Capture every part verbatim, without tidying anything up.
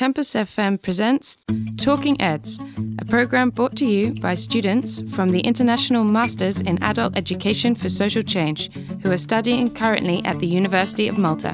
Campus F M presents Talking Eds, a program brought to you by students from the International Masters in Adult Education for Social Change, who are studying currently at the University of Malta.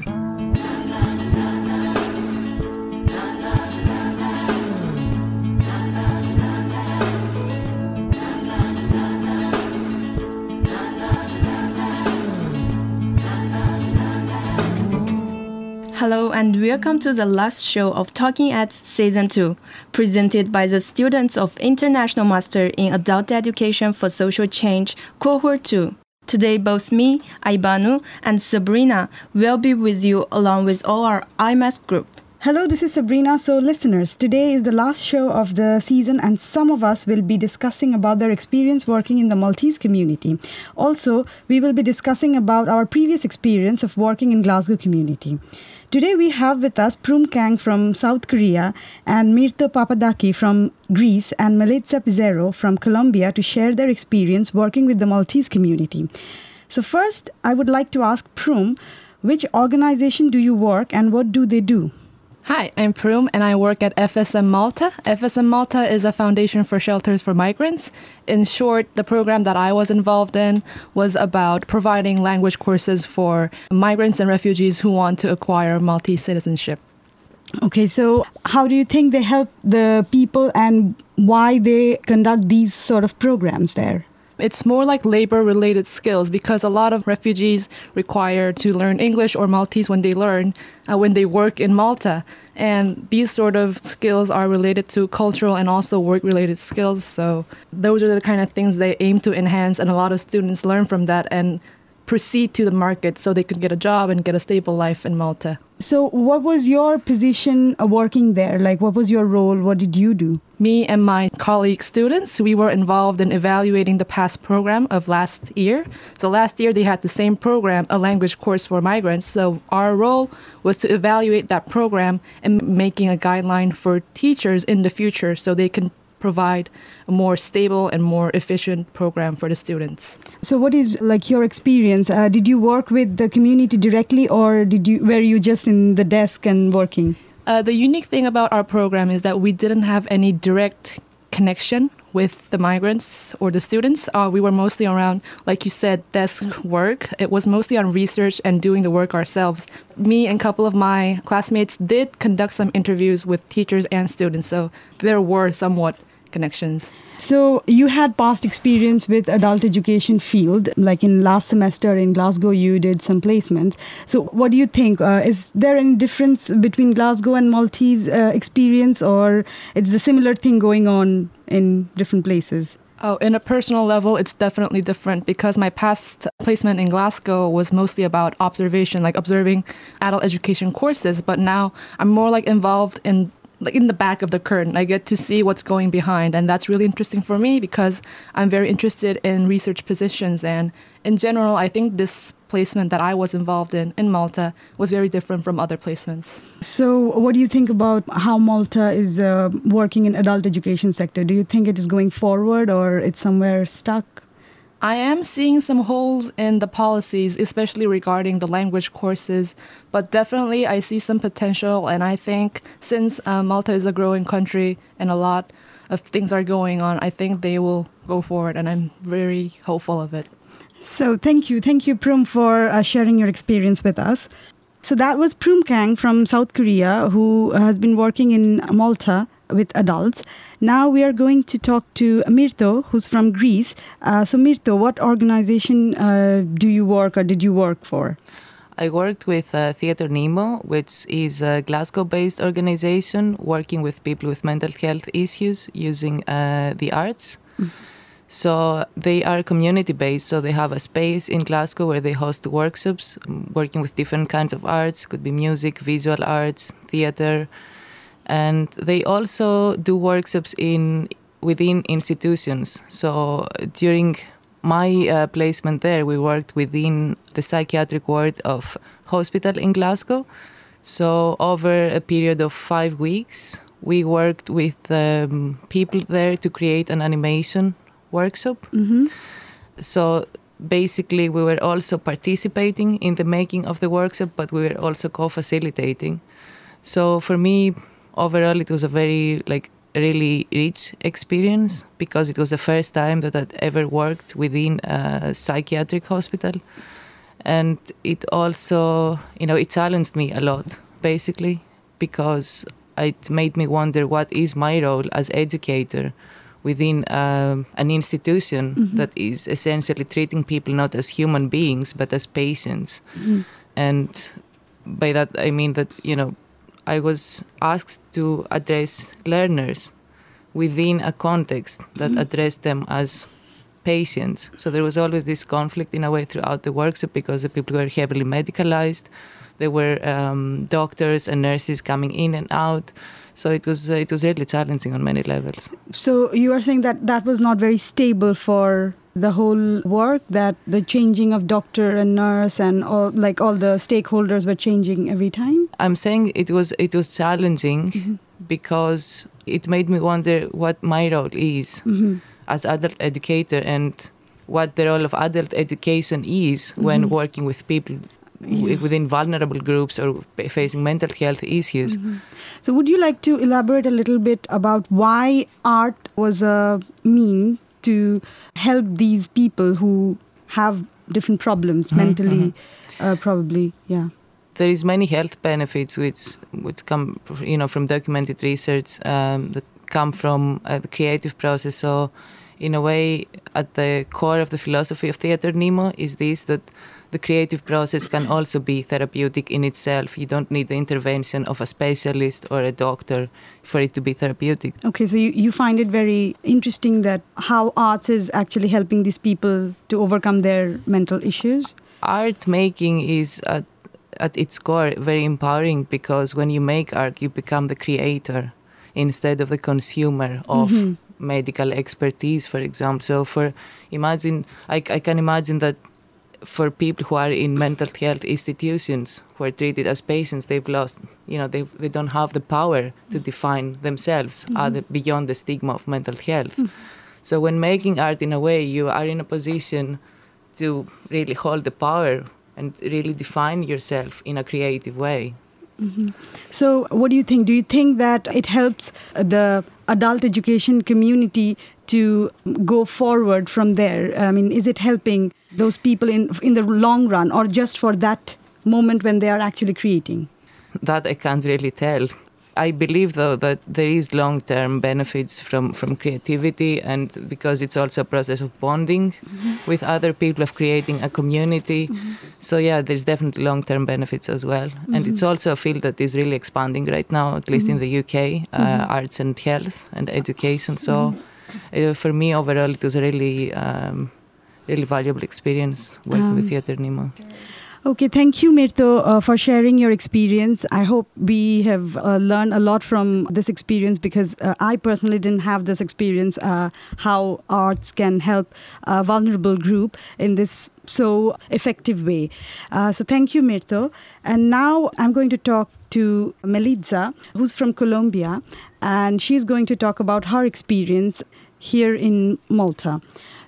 Hello and welcome to the last show of Talking Eds Season two, presented by the students of International Master in Adult Education for Social Change, Cohort two. Today both me, Aibanu, and Sabrina will be with you along with all our I M A S group. Hello, this is Sabrina. So listeners, today is the last show of the season and some of us will be discussing about their experience working in the Maltese community. Also, we will be discussing about our previous experience of working in Glasgow community. Today we have with us Prem Kang from South Korea and Myrto Papadaki from Greece and Melitza Pizarro from Colombia to share their experience working with the Maltese community. So first, I would like to ask Prem, which organization do you work and what do they do? Hi, I'm Prem and I work at F S M Malta. F S M Malta is a foundation for shelters for migrants. In short, the program that I was involved in was about providing language courses for migrants and refugees who want to acquire Maltese citizenship. Okay, so how do you think they help the people and why they conduct these sort of programs there? It's more like labor-related skills because a lot of refugees require to learn English or Maltese when they learn, uh, when they work in Malta. And these sort of skills are related to cultural and also work-related skills. So those are the kind of things they aim to enhance, and a lot of students learn from that and proceed to the market so they could get a job and get a stable life in Malta. So what was your position uh, working there? Like, what was your role? What did you do? Me and my colleague students, we were involved in evaluating the past program of last year. So last year they had the same program, a language course for migrants. So our role was to evaluate that program and making a guideline for teachers in the future so they can provide a more stable and more efficient program for the students. So what is like your experience? Uh, did you work with the community directly or did you were you just in the desk and working? Uh, the unique thing about our program is that we didn't have any direct connection with the migrants or the students. Uh, we were mostly around, like you said, desk work. It was mostly on research and doing the work ourselves. Me and a couple of my classmates did conduct some interviews with teachers and students, so there were somewhat connections. So you had past experience with adult education field, like in last semester in Glasgow you did some placements. So what do you think? Uh, is there any difference between Glasgow and Maltese uh, experience, or it's the similar thing going on in different places? Oh, in a personal level, it's definitely different because my past placement in Glasgow was mostly about observation, like observing adult education courses. But now I'm more like involved in like in the back of the curtain. I get to see what's going behind, and that's really interesting for me because I'm very interested in research positions. And in general, I think this placement that I was involved in in Malta was very different from other placements. So what do you think about how Malta is uh, working in adult education sector? Do you think it is going forward or it's somewhere stuck? I am seeing some holes in the policies, especially regarding the language courses, but definitely I see some potential, and I think since uh, Malta is a growing country and a lot of things are going on, I think they will go forward, and I'm very hopeful of it. So thank you. Thank you, Prem, for uh, sharing your experience with us. So that was Prem Kang from South Korea, who has been working in Malta with adults. Now we are going to talk to Myrto, who's from Greece. Uh, so Myrto, what organization uh, do you work or did you work for? I worked with uh, Theatre Nemo, which is a Glasgow-based organization working with people with mental health issues using uh, the arts. Mm. So they are community-based, so they have a space in Glasgow where they host workshops, working with different kinds of arts, could be music, visual arts, theatre. And they also do workshops in within institutions. So during my uh, placement there, we worked within the psychiatric ward of hospital in Glasgow. So over a period of five weeks, we worked with um, people there to create an animation workshop. Mm-hmm. So basically, we were also participating in the making of the workshop, but we were also co-facilitating. So for me, overall it was a very like really rich experience because it was the first time that I'd ever worked within a psychiatric hospital. And it also, you know, it challenged me a lot, basically, because it made me wonder what is my role as educator within um, an institution mm-hmm. that is essentially treating people not as human beings, but as patients. Mm-hmm. And by that, I mean that, you know, I was asked to address learners within a context that mm-hmm. addressed them as patients. So there was always this conflict in a way throughout the workshop because the people were heavily medicalized. There were um, doctors and nurses coming in and out. So it was uh, it was really challenging on many levels. So you are saying that that was not very stable for the whole work, that the changing of doctor and nurse and all, like all the stakeholders were changing every time? I'm saying it was it was challenging mm-hmm. because it made me wonder what my role is mm-hmm. as adult educator and what the role of adult education is mm-hmm. when working with people yeah. within vulnerable groups or facing mental health issues. Mm-hmm. So would you like to elaborate a little bit about why art was a mean to help these people who have different problems mm-hmm. mentally, uh, probably, yeah. There is many health benefits which which come, you know, from documented research um, that come from uh, the creative process. So, in a way, at the core of the philosophy of Theater Nemo is this, that the creative process can also be therapeutic in itself. You don't need the intervention of a specialist or a doctor for it to be therapeutic. Okay, so you, you find it very interesting that how arts is actually helping these people to overcome their mental issues? Art making is at, at its core very empowering because when you make art, you become the creator instead of the consumer of mm-hmm. medical expertise, for example. So for imagine, I, I can imagine that for people who are in mental health institutions who are treated as patients, they've lost, you know, they they don't have the power to define themselves mm-hmm. other, beyond the stigma of mental health. Mm-hmm. So when making art, in a way, you are in a position to really hold the power and really define yourself in a creative way. Mm-hmm. So what do you think? Do you think that it helps the adult education community to go forward from there? I mean, is it helping those people in in the long run or just for that moment when they are actually creating? That I can't really tell. I believe, though, that there is long-term benefits from, from creativity, and because it's also a process of bonding mm-hmm. with other people, of creating a community. Mm-hmm. So, yeah, there's definitely long-term benefits as well. Mm-hmm. And it's also a field that is really expanding right now, at least mm-hmm. in the U K, uh, mm-hmm. arts and health and education. So, mm-hmm. uh, for me, overall, it was a really, um, really valuable experience working um. with Theater Nemo. Okay, thank you, Mirto, uh, for sharing your experience. I hope we have uh, learned a lot from this experience because uh, I personally didn't have this experience, uh, how arts can help a vulnerable group in this so effective way. Uh, so thank you, Mirto. And now I'm going to talk to Melitza, who's from Colombia, and she's going to talk about her experience here in Malta.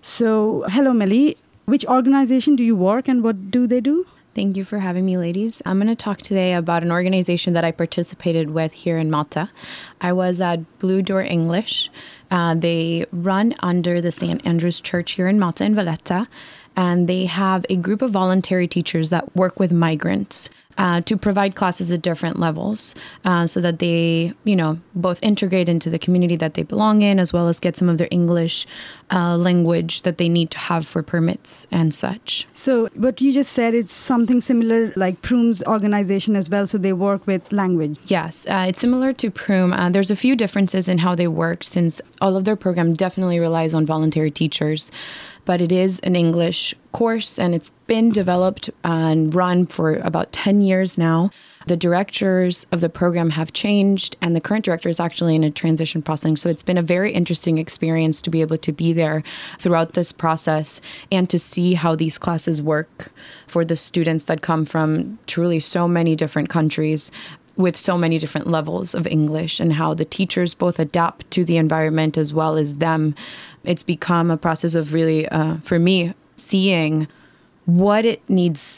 So, hello, Meli. Which organization do you work and what do they do? Thank you for having me, ladies. I'm going to talk today about an organization that I participated with here in Malta. I was at Blue Door English. Uh, they run under the Saint Andrew's Church here in Malta in Valletta, and they have a group of voluntary teachers that work with migrants uh, to provide classes at different levels uh, so that they, you know, both integrate into the community that they belong in, as well as get some of their English uh, language that they need to have for permits and such. So what you just said, it's something similar like Prum's organization as well, so they work with language. Yes, uh, it's similar to Prum. Uh, there's a few differences in how they work since all of their program definitely relies on voluntary teachers. But it is an English course, and it's been developed and run for about ten years now. The directors of the program have changed, and the current director is actually in a transition process. So it's been a very interesting experience to be able to be there throughout this process and to see how these classes work for the students that come from truly so many different countries with so many different levels of English, and how the teachers both adapt to the environment as well as them. It's become a process of really, uh, for me, seeing what it needs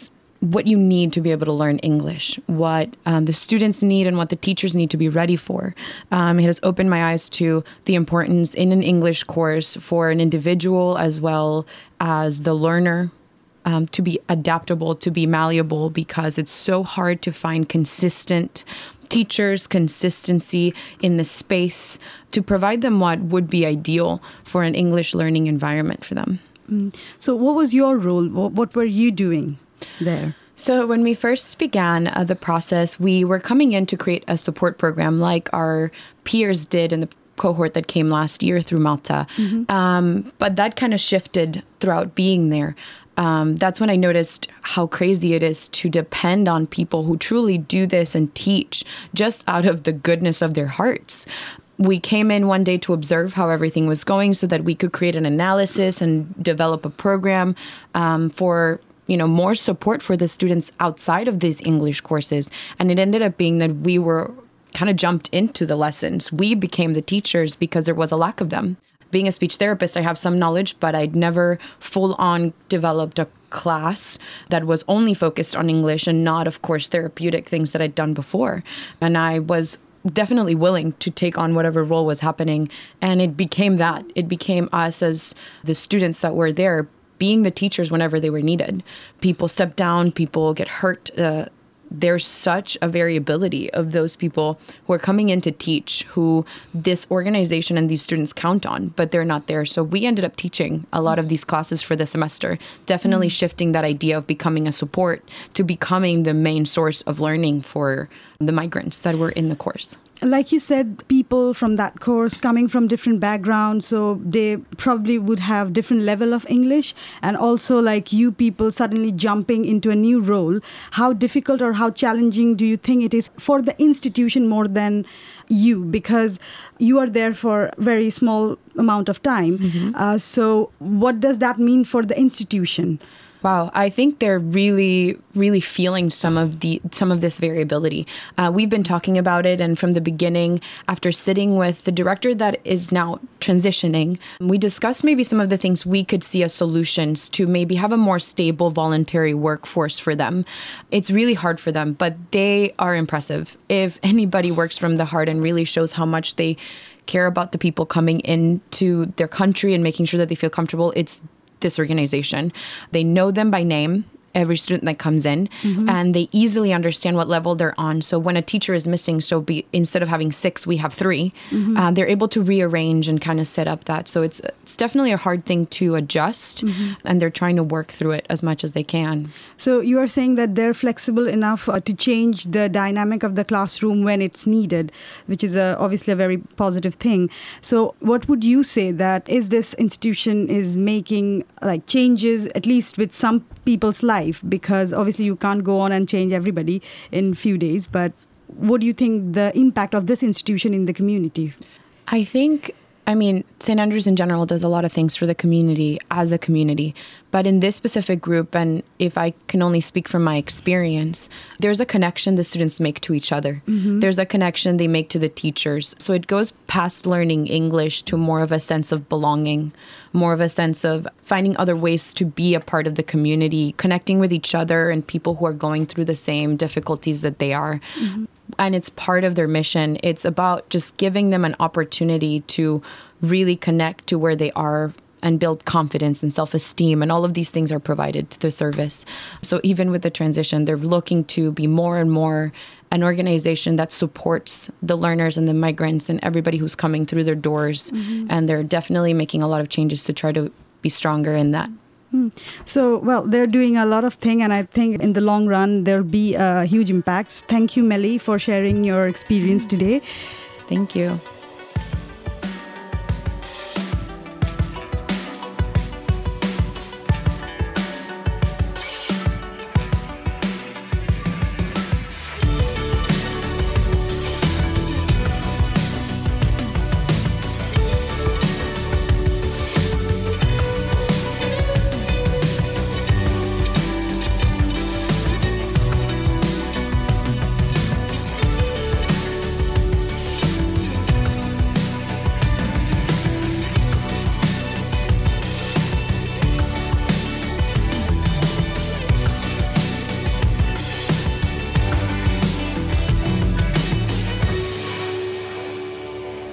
what you need to be able to learn English, what um, the students need and what the teachers need to be ready for. Um, it has opened my eyes to the importance in an English course for an individual as well as the learner um, to be adaptable, to be malleable, because it's so hard to find consistent teachers, consistency in the space to provide them what would be ideal for an English learning environment for them. Mm. So what was your role? What, what were you doing there? So when we first began uh, the process, we were coming in to create a support program like our peers did in the cohort that came last year through Malta. Mm-hmm. Um, but that kind of shifted throughout being there. Um, that's when I noticed how crazy it is to depend on people who truly do this and teach just out of the goodness of their hearts. We came in one day to observe how everything was going so that we could create an analysis and develop a program um, for you know, more support for the students outside of these English courses. And it ended up being that we were kind of jumped into the lessons. We became the teachers because there was a lack of them. Being a speech therapist, I have some knowledge, but I'd never full on developed a class that was only focused on English and not, of course, therapeutic things that I'd done before. And I was definitely willing to take on whatever role was happening. And it became that. It became us as the students that were there being the teachers whenever they were needed. People step down, people get hurt. Uh, there's such a variability of those people who are coming in to teach, who this organization and these students count on, but they're not there. So we ended up teaching a lot of these classes for the semester, definitely mm-hmm. shifting that idea of becoming a support to becoming the main source of learning for the migrants that were in the course. Like you said, people from that course coming from different backgrounds, so they probably would have different level of English. And also like you people suddenly jumping into a new role. How difficult or how challenging do you think it is for the institution more than you? Because you are there for a very small amount of time. Mm-hmm. Uh, so what does that mean for the institution? Wow, I think they're really, really feeling some of the some of this variability. Uh, we've been talking about it, and from the beginning, after sitting with the director that is now transitioning, we discussed maybe some of the things we could see as solutions to maybe have a more stable voluntary workforce for them. It's really hard for them, but they are impressive. If anybody works from the heart and really shows how much they care about the people coming into their country and making sure that they feel comfortable, it's this organization. They know them by name, every student that comes in, mm-hmm. and they easily understand what level they're on. So when a teacher is missing, so be, instead of having six, we have three, mm-hmm. uh, they're able to rearrange and kind of set up that. So it's it's definitely a hard thing to adjust, mm-hmm. and they're trying to work through it as much as they can. So you are saying that they're flexible enough uh, to change the dynamic of the classroom when it's needed, which is a, obviously a very positive thing. So what would you say that is this institution is making like changes, at least with some people's life? Because obviously you can't go on and change everybody in few days, but what do you think the impact of this institution in the community? I think, I mean, Saint Andrews in general does a lot of things for the community as a community, but in this specific group, and if I can only speak from my experience, there's a connection the students make to each other. Mm-hmm. There's a connection they make to the teachers. So it goes past learning English to more of a sense of belonging, more of a sense of finding other ways to be a part of the community, connecting with each other and people who are going through the same difficulties that they are. Mm-hmm. And it's part of their mission. It's about just giving them an opportunity to really connect to where they are and build confidence and self-esteem. And all of these things are provided to the service. So even with the transition, they're looking to be more and more an organization that supports the learners and the migrants and everybody who's coming through their doors. Mm-hmm. And they're definitely making a lot of changes to try to be stronger in that. So, well, they're doing a lot of things, and I think in the long run, there'll be uh, huge impacts. Thank you, Melly, for sharing your experience today. Thank you.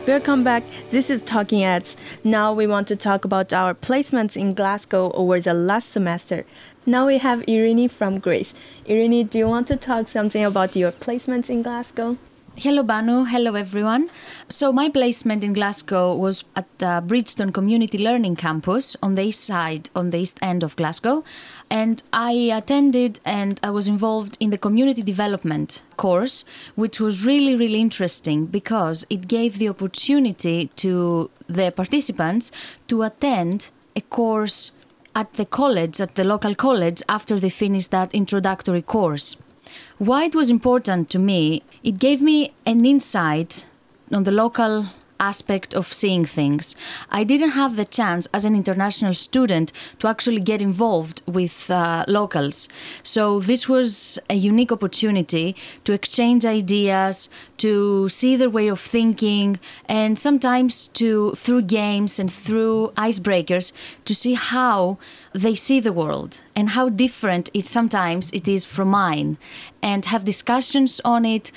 Welcome back. This is Talking Eds. Now we want to talk about our placements in Glasgow over the last semester. Now we have Irini from Greece. Irini, do you want to talk something about your placements in Glasgow? Hello, Banu. Hello, everyone. So my placement in Glasgow was at the Bridgestone Community Learning Campus on the east side, on the east end of Glasgow. And I attended and I was involved in the community development course, which was really, really interesting because it gave the opportunity to the participants to attend a course at the college, at the local college, after they finished that introductory course. Why it was important to me, it gave me an insight on the local aspect of seeing things. I didn't have the chance as an international student to actually get involved with uh, locals. So this was a unique opportunity to exchange ideas, to see their way of thinking, and sometimes to, through games and through icebreakers, to see how they see the world and how different it sometimes it is from mine, and have discussions on it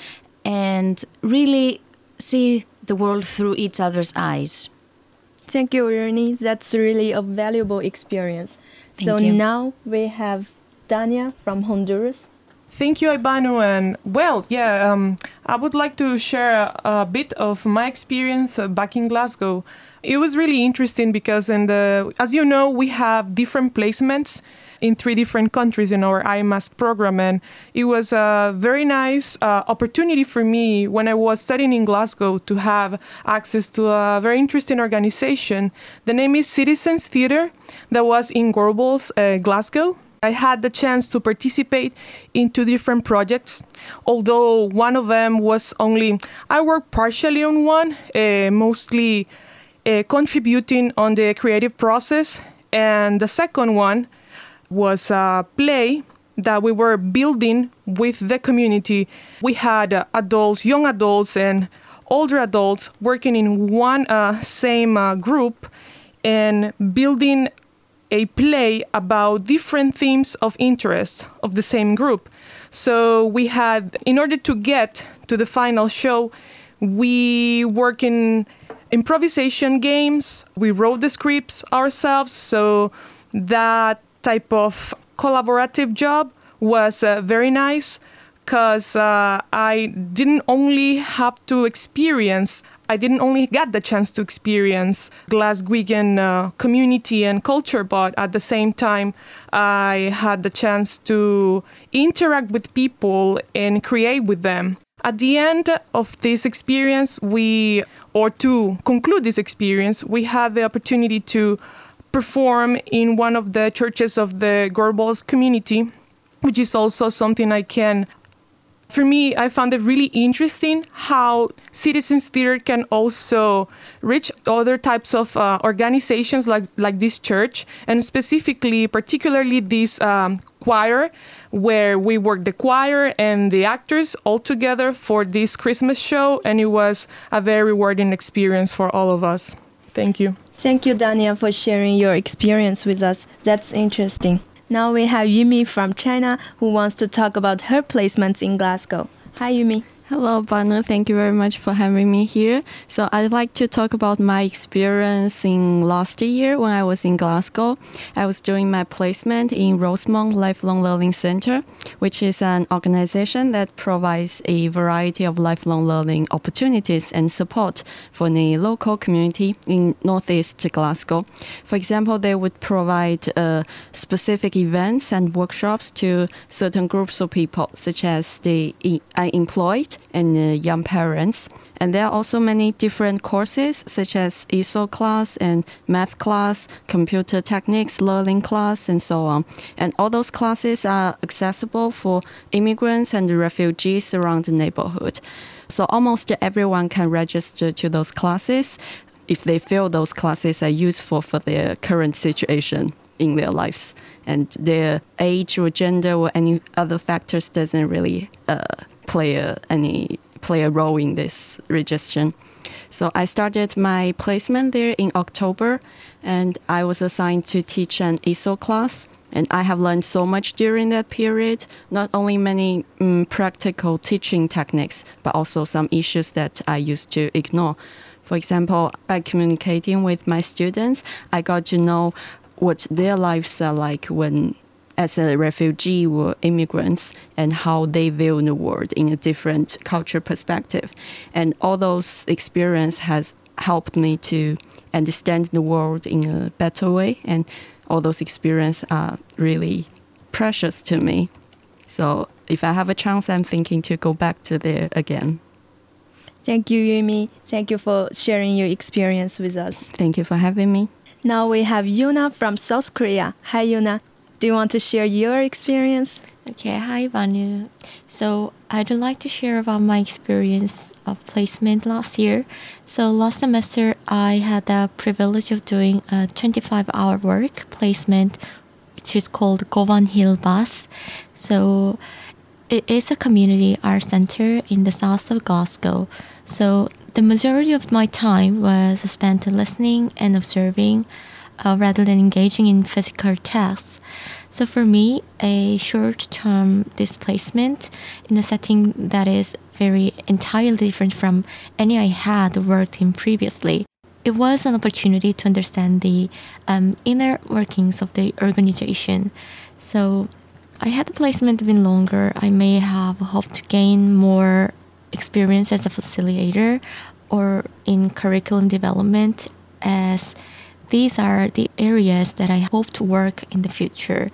and really see the world through each other's eyes. Thank you, Irini. That's really a valuable experience. Thank so you. Now we have Dania from Honduras. Thank you, Ibanu. And well, yeah, um, I would like to share a bit of my experience uh, back in Glasgow. It was really interesting because, in the, as you know, we have different placements in three different countries in our I M A S C program. And it was a very nice uh, opportunity for me when I was studying in Glasgow to have access to a very interesting organization. The name is Citizens Theatre, that was in Gorbals, uh, Glasgow. I had the chance to participate in two different projects, although one of them was only, I worked partially on one, uh, mostly uh, contributing on the creative process, and the second one was a play that we were building with the community. We had uh, adults, young adults and older adults working in one uh, same uh, group and building a play about different themes of interest of the same group. So we had, in order to get to the final show, we work in improvisation games. We wrote the scripts ourselves, so that type of collaborative job was uh, very nice because uh, I didn't only have to experience, I didn't only get the chance to experience Glaswegian uh, community and culture, but at the same time, I had the chance to interact with people and create with them. At the end of this experience, we, or to conclude this experience, we had the opportunity to perform in one of the churches of the Gorbals community, which is also something I can, for me, I found it really interesting how Citizens Theatre can also reach other types of uh, organizations like, like this church, and specifically, particularly this um, choir, where we worked the choir and the actors all together for this Christmas show, and it was a very rewarding experience for all of us. Thank you. Thank you, Dania, for sharing your experience with us. That's interesting. Now we have Yumi from China who wants to talk about her placements in Glasgow. Hi, Yumi. Hello, Banu. Thank you very much for having me here. So I'd like to talk about my experience in last year when I was in Glasgow. I was doing my placement in Rosemont Lifelong Learning Center, which is an organization that provides a variety of lifelong learning opportunities and support for the local community in Northeast Glasgow. For example, they would provide uh, specific events and workshops to certain groups of people, such as the unemployed and uh, young parents. And there are also many different courses such as E S O class and math class, computer techniques learning class, and so on. And all those classes are accessible for immigrants and refugees around the neighborhood. So almost everyone can register to those classes if they feel those classes are useful for their current situation in their lives. And their age or gender or any other factors doesn't really uh, play a, any play a role in this registration. So I started my placement there in October, and I was assigned to teach an E S O class. And I have learned so much during that period, not only many um, practical teaching techniques, but also some issues that I used to ignore. For example, by communicating with my students, I got to know what their lives are like when as a refugee or immigrants, and how they view the world in a different cultural perspective. And all those experience has helped me to understand the world in a better way. And all those experiences are really precious to me. So if I have a chance, I'm thinking to go back to there again. Thank you, Yumi. Thank you for sharing your experience with us. Thank you for having me. Now we have Yuna from South Korea. Hi, Yuna. Do you want to share your experience? Okay, hi, Vanu. So I'd like to share about my experience of placement last year. So last semester, I had the privilege of doing a twenty-five hour work placement, which is called Govan Hill Bus. So it is a community art center in the south of Glasgow. So the majority of my time was spent listening and observing uh, rather than engaging in physical tasks. So for me, a short-term displacement in a setting that is very entirely different from any I had worked in previously, it was an opportunity to understand the um, inner workings of the organization. So I had the placement been longer, I may have hoped to gain more experience as a facilitator or in curriculum development, as these are the areas that I hope to work in the future.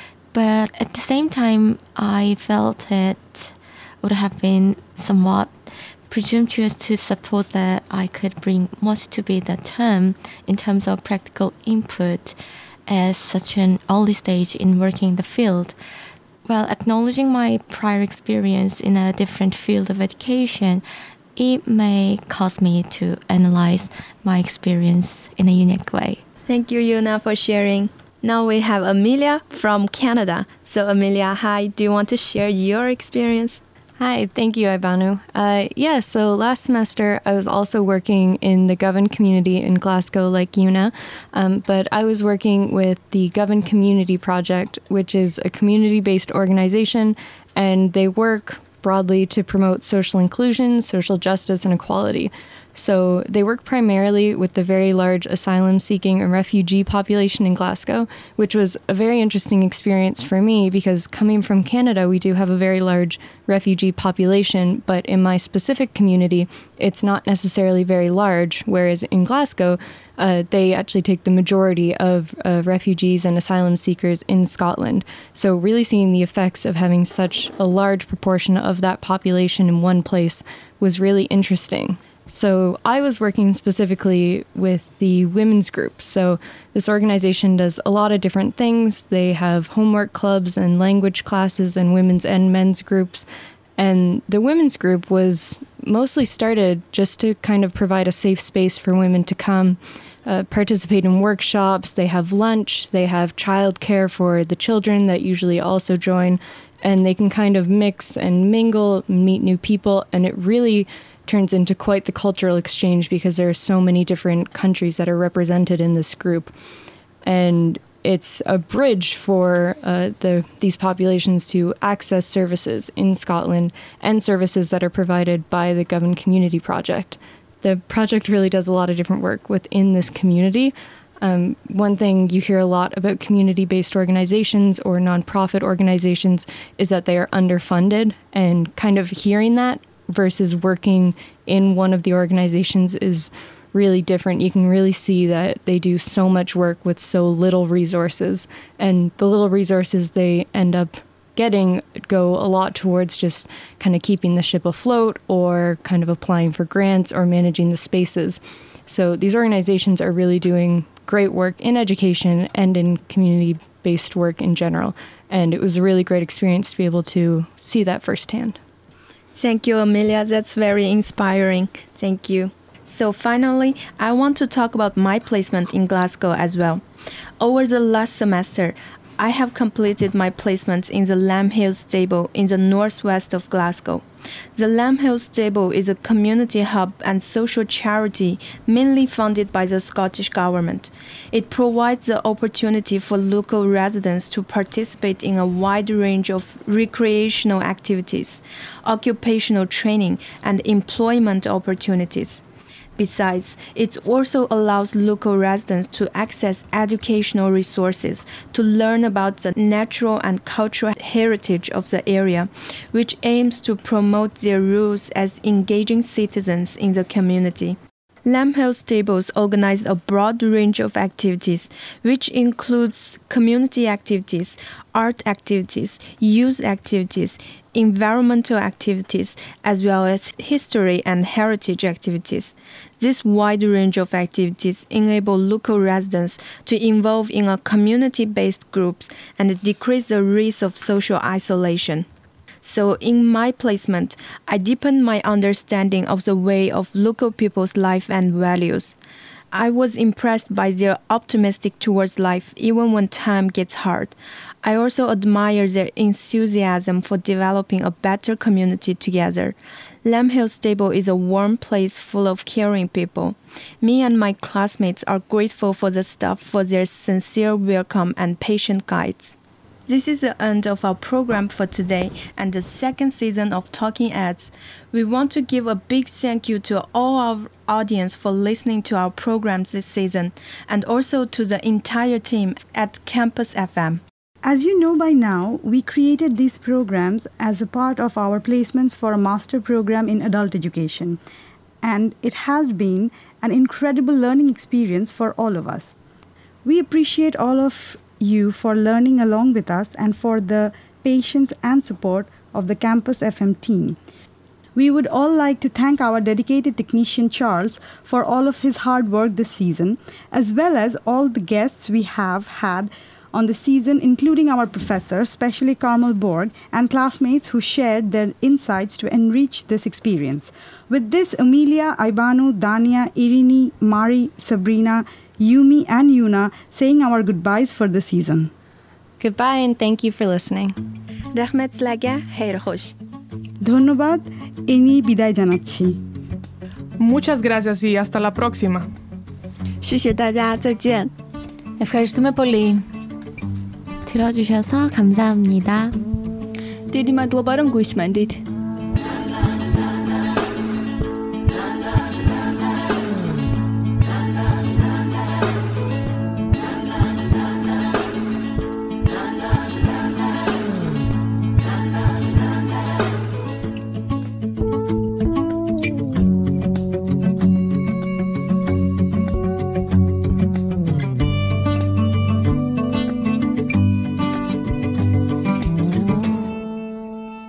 But at the same time, I felt it would have been somewhat presumptuous to suppose that I could bring much to be the term in terms of practical input at such an early stage in working in the field. While acknowledging my prior experience in a different field of education, it may cause me to analyze my experience in a unique way. Thank you, Yuna, for sharing. Now we have Amelia from Canada. So Amelia, hi, do you want to share your experience? Hi, thank you, Ibanu. Uh, yeah, so last semester I was also working in the Govan community in Glasgow like Yuna, um, but I was working with the Govan Community Project, which is a community-based organization, and they work broadly to promote social inclusion, social justice, and equality. So they work primarily with the very large asylum-seeking and refugee population in Glasgow, which was a very interesting experience for me because coming from Canada, we do have a very large refugee population, but in my specific community, it's not necessarily very large, whereas in Glasgow, uh, they actually take the majority of uh, refugees and asylum seekers in Scotland. So really seeing the effects of having such a large proportion of that population in one place was really interesting. So I was working specifically with the women's group. So this organization does a lot of different things. They have homework clubs and language classes and women's and men's groups. And the women's group was mostly started just to kind of provide a safe space for women to come uh, participate in workshops. They have lunch. They have childcare for the children that usually also join. And they can kind of mix and mingle, meet new people. And it really turns into quite the cultural exchange because there are so many different countries that are represented in this group. And it's a bridge for uh, the these populations to access services in Scotland and services that are provided by the Govan Community Project. The project really does a lot of different work within this community. Um, one thing you hear a lot about community-based organizations or nonprofit organizations is that they are underfunded, and kind of hearing that versus working in one of the organizations is really different. You can really see that they do so much work with so little resources, and the little resources they end up getting go a lot towards just kind of keeping the ship afloat or kind of applying for grants or managing the spaces. So these organizations are really doing great work in education and in community-based work in general, and it was a really great experience to be able to see that firsthand. Thank you, Amelia. That's very inspiring. Thank you. So finally, I want to talk about my placement in Glasgow as well. Over the last semester, I have completed my placement in the Lamb Hill Stable in the northwest of Glasgow. The Lamb Hill Stable is a community hub and social charity mainly funded by the Scottish Government. It provides the opportunity for local residents to participate in a wide range of recreational activities, occupational training, and employment opportunities. Besides, it also allows local residents to access educational resources to learn about the natural and cultural heritage of the area, which aims to promote their roles as engaging citizens in the community. Lamb Hill Stables organize a broad range of activities, which includes community activities, art activities, youth activities, environmental activities, as well as history and heritage activities. This wide range of activities enable local residents to involve in a community-based groups and decrease the risk of social isolation. So in my placement, I deepened my understanding of the way of local people's life and values. I was impressed by their optimistic towards life even when time gets hard. I also admire their enthusiasm for developing a better community together. Lamb Hill Stable is a warm place full of caring people. Me and my classmates are grateful for the staff for their sincere welcome and patient guides. This is the end of our program for today and the second season of Talking Eds. We want to give a big thank you to all our audience for listening to our programs this season, and also to the entire team at Campus F M. As you know by now, we created these programs as a part of our placements for a master program in adult education. And it has been an incredible learning experience for all of us. We appreciate all of you for learning along with us and for the patience and support of the Campus F M team. We would all like to thank our dedicated technician Charles for all of his hard work this season, as well as all the guests we have had on the season, including our professor, especially Carmel Borg, and classmates who shared their insights to enrich this experience. With this, Amelia, Ibanu, Dania, Irini, Mari, Sabrina, Yumi and Yuna saying our goodbyes for the season. Goodbye and thank you for listening. Rahmetslage, khair khosh. ধন্যবাদ, এনি বিদায় জানাচ্ছি. Muchas gracias y hasta la próxima. 谢谢大家，再见. ευχαριστούμε πολύ. 들어주셔서 감사합니다. დიდი მადლობა რომ გვისმენდით.